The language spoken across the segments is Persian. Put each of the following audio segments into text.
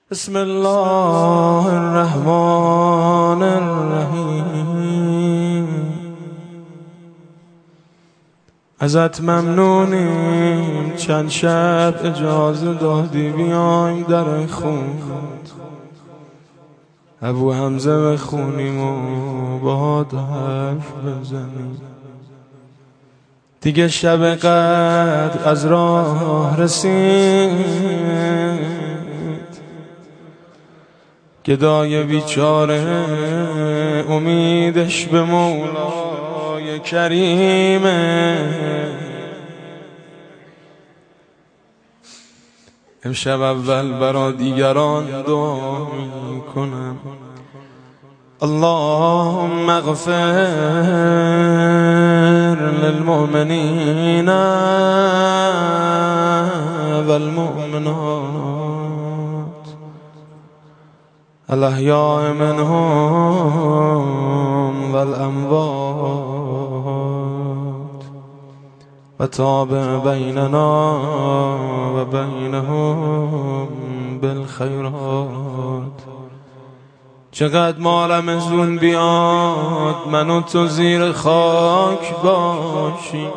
بسم الله الرحمن الرحیم. ازت ممنونیم چند شب اجازه دادی بیایم در خون ابو حمزه بخونیم و باهات حرف بزنیم. دیگه شب قدر از راه رسید، گدای بیچاره امیدش به مولای کریمه. امشب اول برا دیگران دعا میکنم، اللهم اغفر للمؤمنین والمؤمنات الاحیاء منهم والاموات وتابع بیننا و بینهم بالخیرات. چقدر مالم زون بیاد من و تو زیر خاک باشی.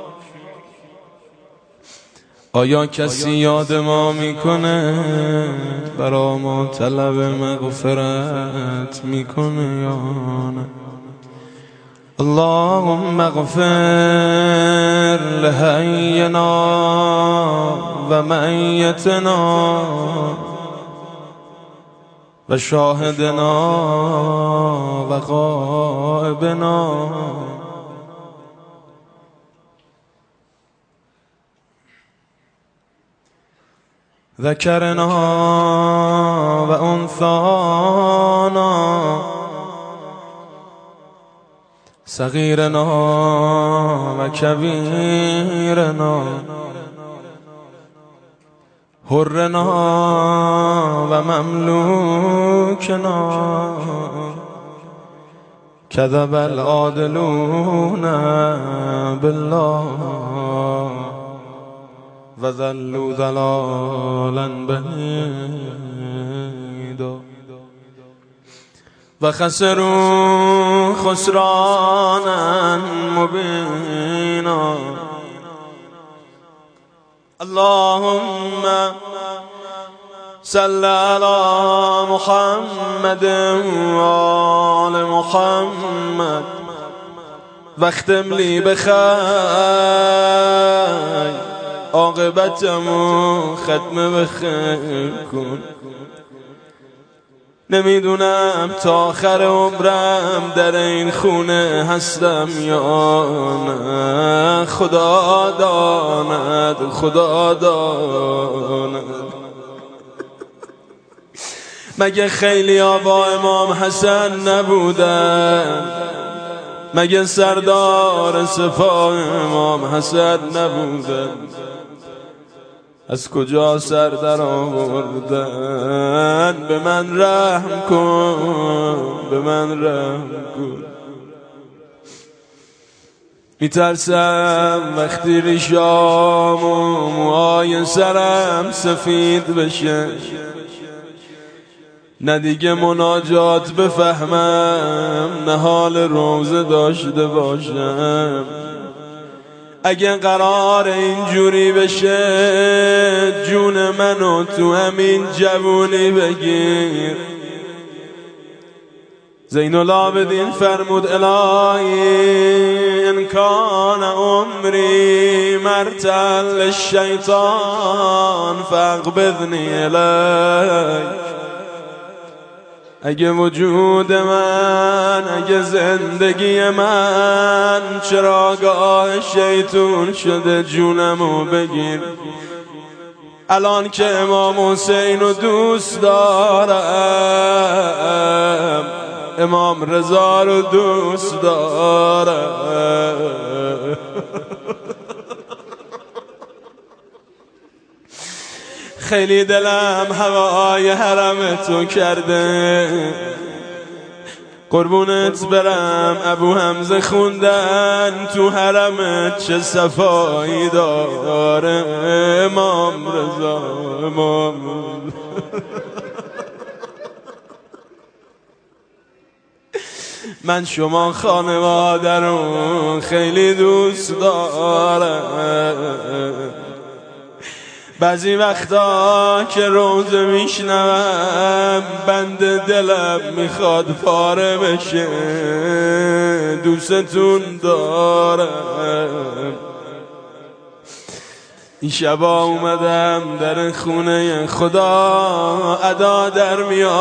آیا کسی یاد ما میکنه برا ما طلب مغفرت میکنه یا نه؟ اللهم اغفر لحینا و میتنا و شاهدنا و غائبنا ذکرنا و انثانا صغیرنا و کبیرنا حرنا و مملوکنا. کذب العادلون بالله و ذلوا ضلالا بعیدا و خسروا خسرانا مبینا. اللهم صل علی محمد و آل محمد واختم لی بخیر، عاقبتمو ختم بخیر کن. نمیدونم تا آخر عمرم در این خونه هستم یا نه، خدا داند خدا داند. مگه خیلی با امام حسن نبودن؟ مگه سردار سپاه امام حسن نبودن؟ از کجا سر در آوردن؟ به من رحم کن، به من رحم کن. میترسم وقتی ریشام و موهای سرم سفید بشه نه دیگه مناجات بفهمم نه حال روزه داشته باشم. اگه قرار اینجوری بشه جون منو تو همین جوونی بگیر. زین العابدین فرمود الهی ان کان عمری مرتع للشیطان فاقبضنی الیک. اگه وجود من، اگه زندگی من چراگاه شیطون شده جونمو بگیر. الان که امام حسین رو دوست دارم، امام رضا رو دوست دارم. خیلی دلم هوای حرم تو کرده، قربونت برم ابو حمزه خوندن تو حرمت چه صفایی داره. امام رضا امام من شما خانواده رو خیلی دوست دارم. بعضی وقتا که روزه میشنوم بند دلم میخواد پاره بشه. دوستتون دارم. این شبا اومدم در خونه خدا ادا در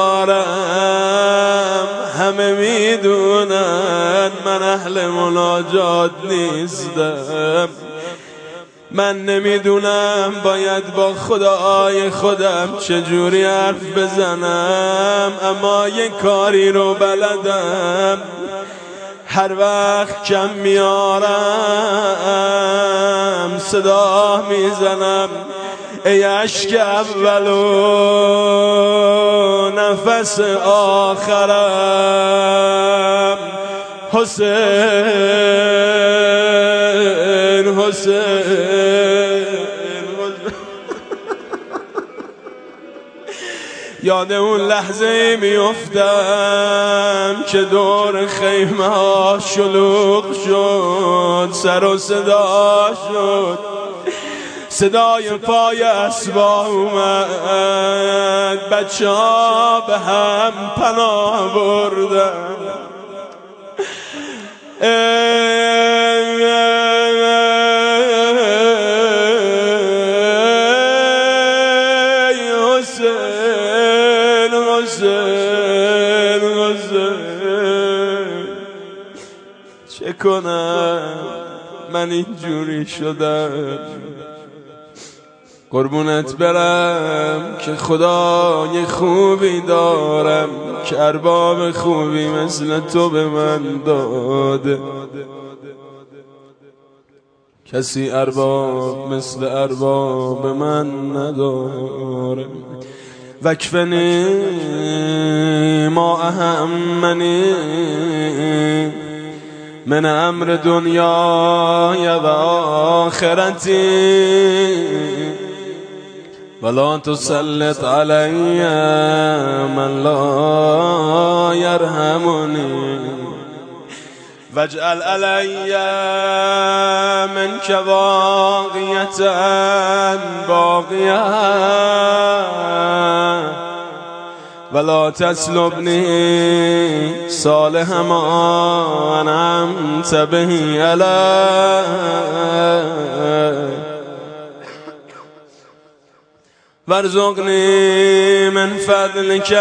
میارم. همه میدونن من اهل مناجات نیستم. من نمیدونم باید با خدای خودم چجوری حرف بزنم، اما یه کاری رو بلدم. هر وقت کم میارم صدا میزنم ای اشک اول و نفس آخرم، حسین حسین. یاد اون لحظه میفتم که دور خیمه ها شلوغ شد، سر و صدا شد، صدای پای اسبا اومد، بچه ها به هم پناه بردن. چه کنم من اینجوری شدم؟ قربونت برم که خدای خوبی دارم که ارباب خوبی مثل تو به من داده. کسی ارباب مثل ارباب من نداره. وکفنی ما اهمنی من امر دنیای و آخرتی ولا تسلط علی من لا یرحمنی واجعل علی منک واقیة باقیة ولا تسلبنی صالح ما انعمت به علی وارزقنی من فضلک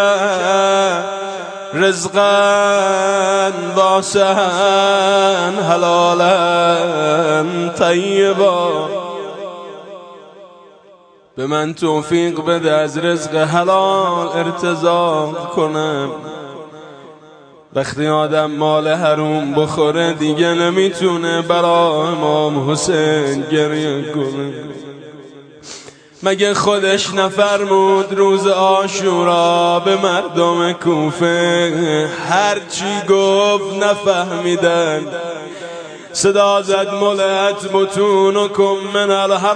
رزقا واسعا حلالا طیبا. به من توفیق بده از رزق حلال ارتزاق کنم. وقتی آدم مال حروم بخوره دیگه نمیتونه برای امام حسین گریه کنه. مگه خودش نفرمود روز عاشورا به مردم کوفه هرچی گفت نفهمیدن؟ صدا زد ملت بطونکم من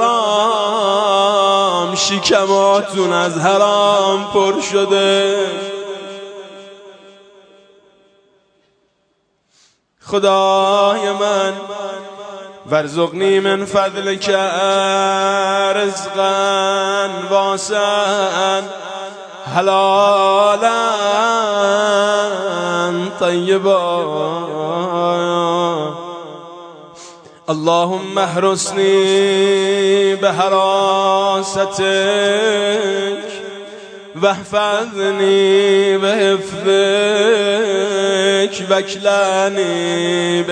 الحرام، شکماتون از حرام پر شده. خدای من وارزقنی من فضلک رزقا واسعا حلالا طیبا. اللهم احرسنی بحراستک واحفظنی بحفظک واکلنی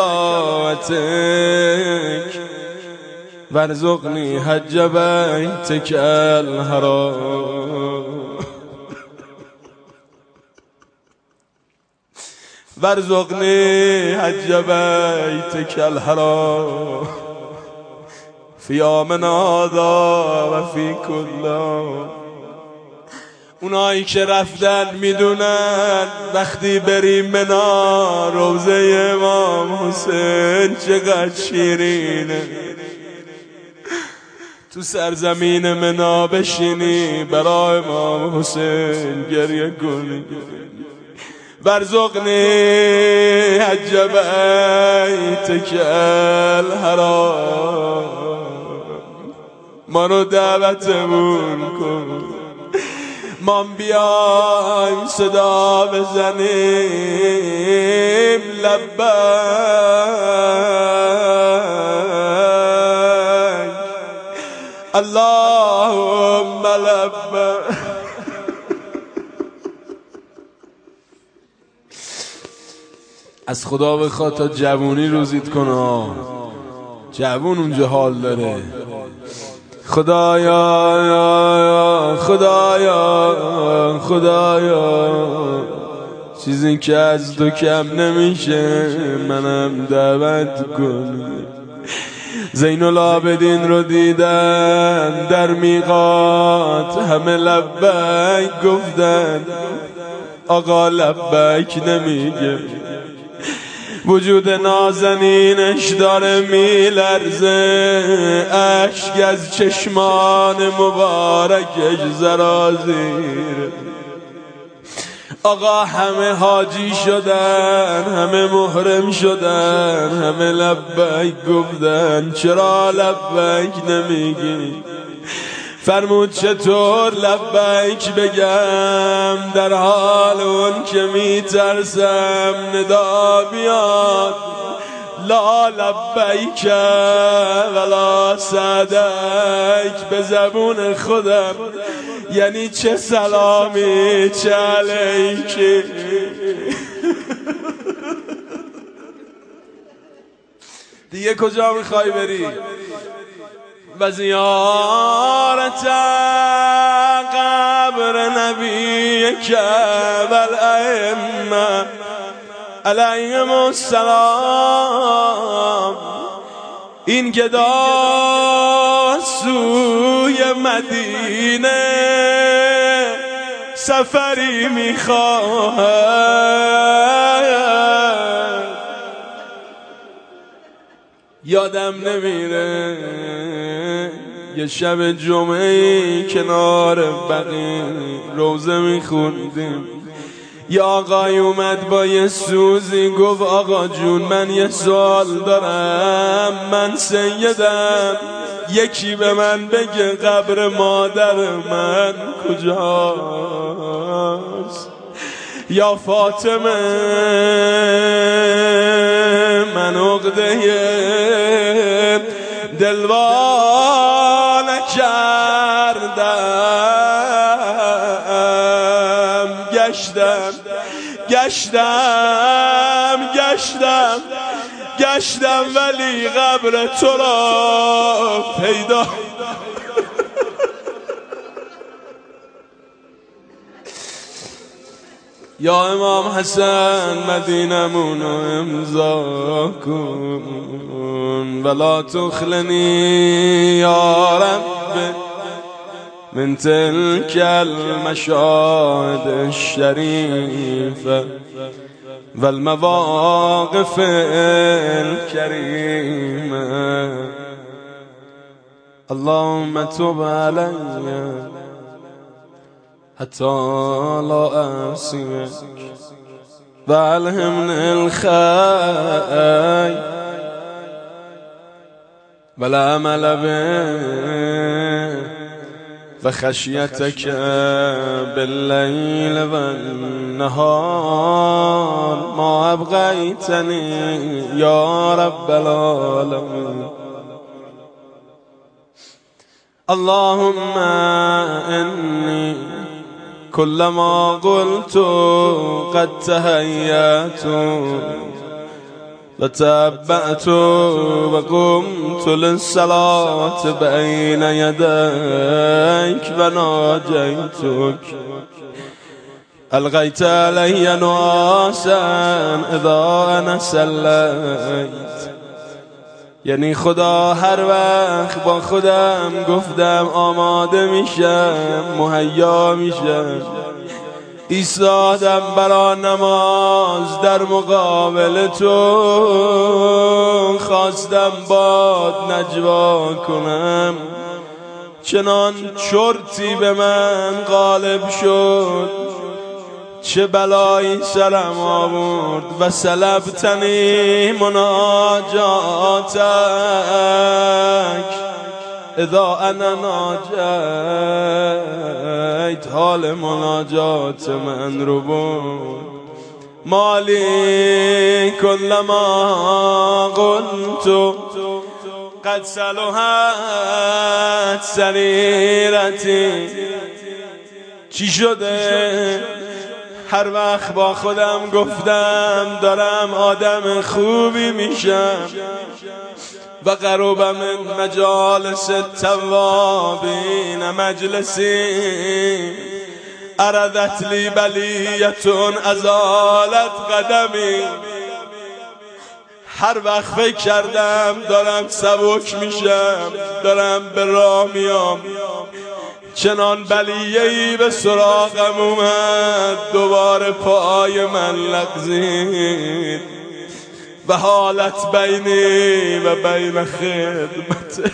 بکلاوتک وارزقنی حج بیتک الحرام وارزقنی حج بیتک الحرام فی آمنا و فی کلا. اونایی که رفتن میدونن وقتی بریم منا روضه امام حسین چقدر شیرینه. تو سرزمین منا بشینی برای امام حسین گریه کنی. وارزقني حج بیتک الحرام. ما رو دعوتمون کن، ما بیایم صدا بزنیم لبیک اللهم لبیک. از خدا بخواد تا جوونی روزیت کنه، جوون اونجا حال داره. خدایا خدایا خدایا، چیزی که از تو کم نمیشه منم دعوت کن. زین العابدین رو دیدن در میقات، همه لبیک گفتن، آقا لبیک نمیگه. وجود نازنینش داره میلرزه، اشک از چشمان مبارکش زرازیر. آقا همه حاجی شدن، همه محرم شدن، همه لبیک گفتن، چرا لبیک نمیگی؟ فرمود چطور لبیک بگم در حال اون که میترسم ندا بیاد لا لبیک ولا سعدیک به زبون خودم، یعنی چه سلامی چه علیکی. دیگه کجا میخوای بری؟ و زیارت قبر نبیک و الائمه علیهم السلام. این گدا سوی مدینه سفری میخواهد، یادم نمیره یه شب جمعه کنار بقیع روزه میخوندیم، یه آقای اومد با یه سوزی گفت آقا جون من یه سوال دارم، من سیدم، یکی به من بگه قبر مادر من کجاست؟ یا فاطمه من عقده دلوانه کردم، گشتم ولی قبر تو را پیدا. یا امام حسن مدینمونو امضا کن، ولا تخلنی یا رب من تلك المشاهد الشریفه والمواقف الكريمه. اللهم تب علي حتى لا أعصيك والهمني الخير والعمل به وخشيتك بالليل والنهار ما أبغيتني يا رب العالمين. اللهم إني كلما قلت قد تهيأت وتبعت وقمت للصلاة بين يديك وناجيتك ألقيت علي نعاسا إذا أنا صليت. یعنی خدا هر وقت با خودم گفتم آماده میشم، مهیا میشم، ایستادم برا نماز در مقابل تو، خواستم باد نجوا کنم، چنان چرتی به من غالب شد چه بلایی سرم آورد و سلبتنی مناجاتک اذا انا ناجیت. حال مناجات من رو بود. مالی کلما قلت قد صلحت سریرتی. چی شده؟ هر وقت با خودم گفتم دارم آدم خوبی میشم. و قرب من مجالس التوابین مجلسی اردت لی بلیتون ازالت قدمی. هر وقت فکر کردم دارم سبک میشم، دارم به راه میام، چنان بلیه‌ای به سراغم اومد دوباره پای من لغزید و حالت بینی و بین خدمت.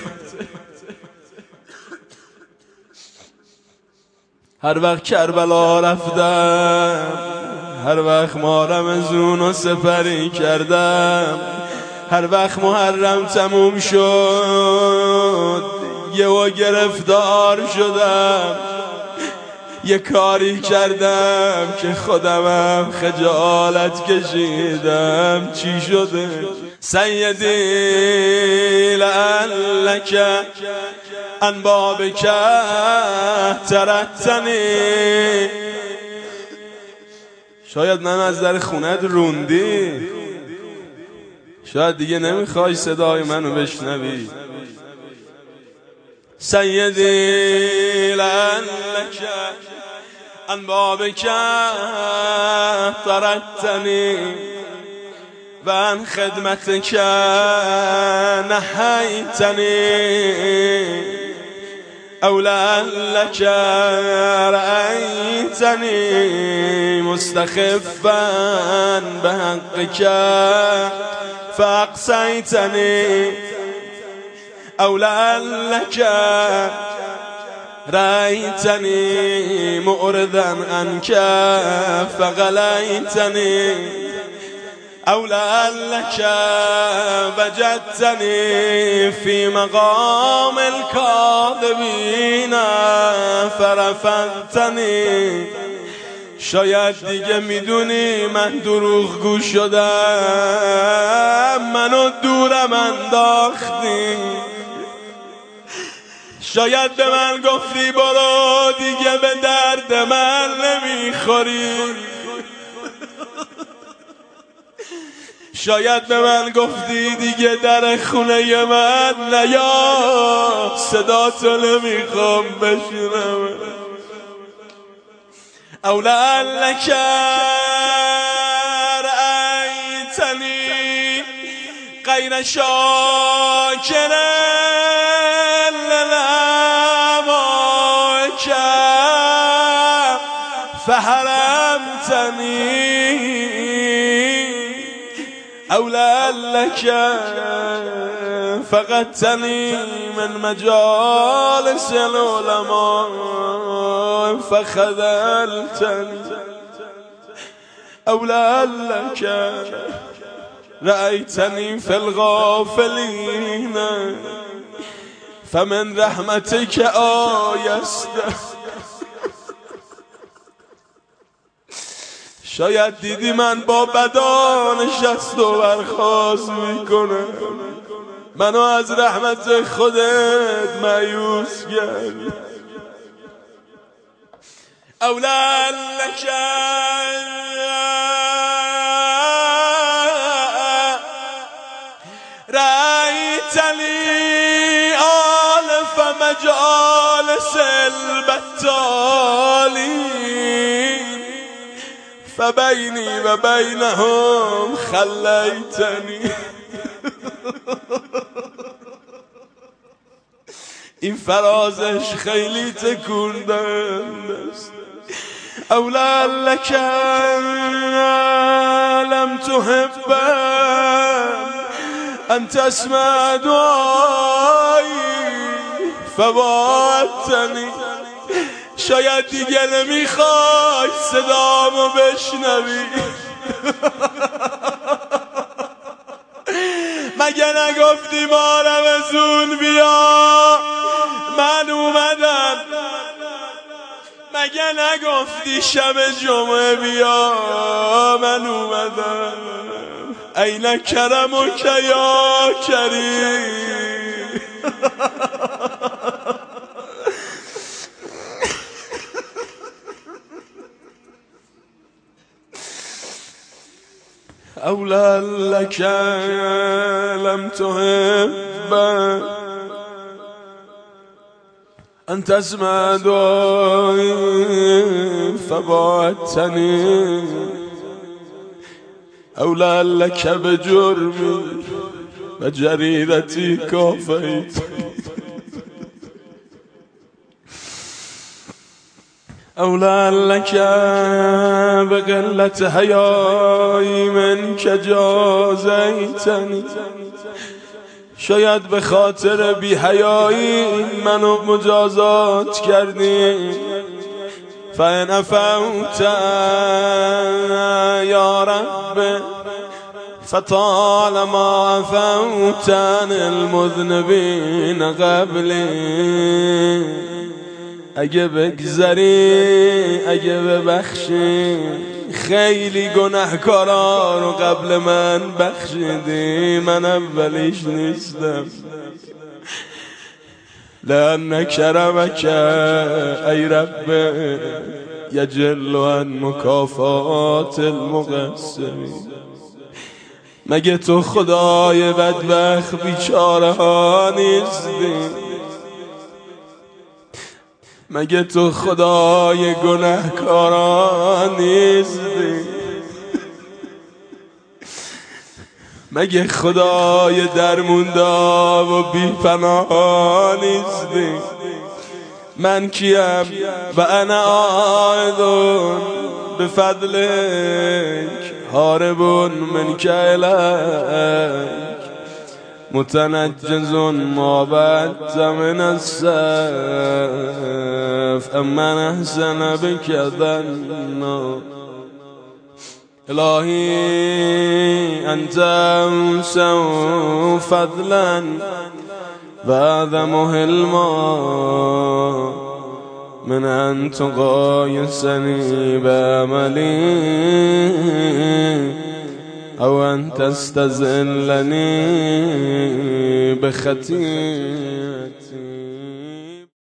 هر وقت کربلا رفتم، هر وقت ماه رمضان رو سپری کردم، هر وقت محرم تموم شد یهو گرفتار شدم، یه کاری کردم که خودمم خجالت کشیدم. چی شده؟ سیدی لعلک عن بابک ترکتنی. شاید من از در خونت روندی، شاید دیگه نمیخوای صدای منو بشنوی. سیدی لعلک عن بابک ترکتنی و عن خدمتک نهیتنی او لعلک رأیتنی مستخفا بحقک فاقصیتنی او لعلک رأیتنی معرضا عنک فغلیتنی او لعلک وجدتنی فی مقام الکاذبین فرفضتنی. شاید دیگه میدونی من دروغگو شدم، منو دورم انداختی. شاید به من گفتی برو دیگه به درد من نمیخوری. شاید به من گفتی دیگه در خونه من نیا، صدا تو نمیخوام بشنوم. او لعلک رأیتنی غیر شاکر لنعمائک فحرمتنی او لعلک فقدتنی من مجالس العلماء فخذلتنی او لعلک رأیتنی فی الغافلین فمن رحمتک آیست. شاید دیدی من با بدا نشست و برخاست میکنم، منو از رحمت خودت مایوس کردی. او لعلک رأیتنی آلف مجالس البطالین فبینی و بینهم خلیتنی. این فرازش خیلی تکوندند است. او لعلک لم تحب ان تسمع دعایی فوعدتنی. شاید دیگه نمیخوای صدامو بشنوی مگه نگفتی ما رمضون بیا من اومدم مگه نگفتی شب جمعه بیا من اومدم این کرمک یا کریم اولا لك لم تحب أن تسمع دعائي فبعدتني أولا لك بجرمي وجريرتي كافيت أولا لك بقلة حیایی منك جازیتنی شاید به خاطر بی حیایی منو مجازات کردی فإن عفوت یا رب فطالما عفوت عن المذنبین قبلی اگه بگذری اگه ببخشی خیلی گناهکارا رو قبل من بخشیدی من اولیش نیستم لأن کرمک ای رب یجل عن مکافات المقصرین مگه تو خدای بدبخت بیچاره ها نیستی مگه تو خدای گناهکاران نیستی مگه خدای درموندا و بی پناه نیستی من کیم و انا عائد بفضلک هارب منک الیک متنجز ما بعد من السيف امن احسن بك ظنا الهی انت اوسع فضلا واعظم حلما من ان تقایسنی بعملی او ان تستذلنی بخطی